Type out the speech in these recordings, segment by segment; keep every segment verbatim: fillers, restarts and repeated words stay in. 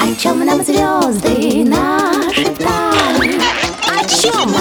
О чем нам звезды нашептали? О чем?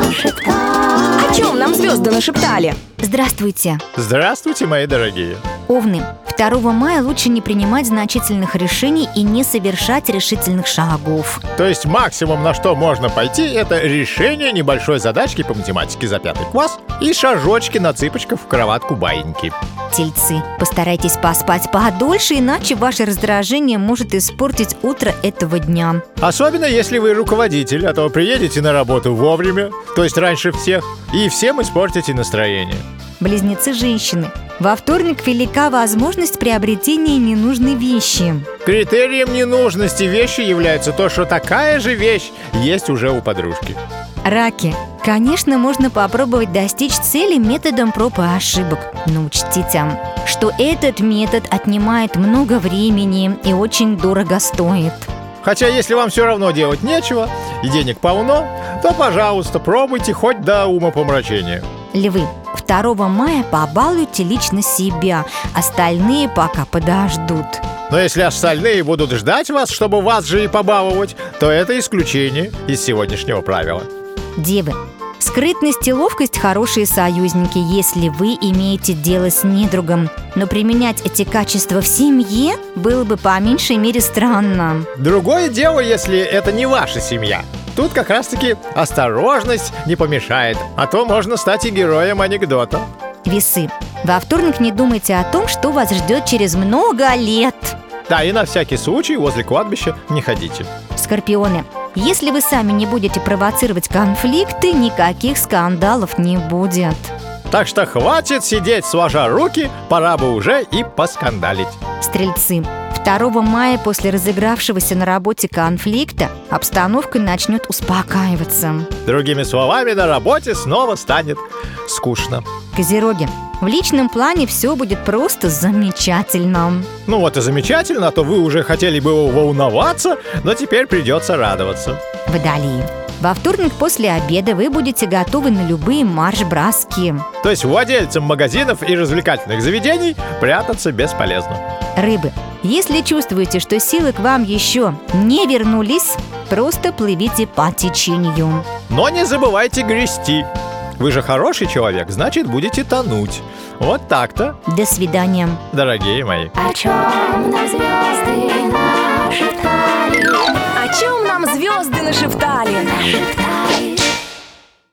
Нашептали. О чем нам звезды нашептали? Здравствуйте, Здравствуйте, мои дорогие. Овны. второго мая лучше не принимать значительных решений и не совершать решительных шагов. То есть максимум, на что можно пойти, это решение небольшой задачки по математике за пятый класс и шажочки на цыпочках в кроватку баиньки. Тельцы, постарайтесь поспать подольше, иначе ваше раздражение может испортить утро этого дня. Особенно если вы руководитель, а то приедете на работу вовремя, то есть раньше всех, и всем испортите настроение. Близнецы-женщины. Во вторник велика возможность приобретения ненужной вещи. Критерием ненужности вещи является то, что такая же вещь есть уже у подружки. Раки. Конечно, можно попробовать достичь цели методом проб и ошибок. Но учтите, что этот метод отнимает много времени и очень дорого стоит. Хотя если вам все равно делать нечего и денег полно, то, пожалуйста, пробуйте хоть до умопомрачения. Львы. второго мая побалуйте лично себя, остальные пока подождут. Но если остальные будут ждать вас, чтобы вас же и побаловать, то это исключение из сегодняшнего правила. Девы. Скрытность и ловкость – хорошие союзники, если вы имеете дело с недругом. Но применять эти качества в семье было бы по меньшей мере странно. Другое дело, если это не ваша семья. Тут как раз-таки осторожность не помешает, а то можно стать и героем анекдота. Весы. Во вторник не думайте о том, что вас ждет через много лет. Да, и на всякий случай возле кладбища не ходите. Скорпионы. Если вы сами не будете провоцировать конфликты, никаких скандалов не будет. Так что хватит сидеть сложа руки, пора бы уже и поскандалить. Стрельцы. второго мая после разыгравшегося на работе конфликта обстановка начнет успокаиваться. Другими словами, на работе снова станет скучно. Козероги. В личном плане все будет просто замечательно. Ну вот и замечательно, а то вы уже хотели бы волноваться, но теперь придется радоваться. Водолеи. Во вторник после обеда вы будете готовы на любые марш-броски. То есть владельцам магазинов и развлекательных заведений прятаться бесполезно. Рыбы. Если чувствуете, что силы к вам еще не вернулись, просто плывите по течению. Но не забывайте грести. Вы же хороший человек, значит, будете тонуть. Вот так-то. До свидания. Дорогие мои. О чем нам звезды нашептали? О чем нам звезды нашептали? Нашептали.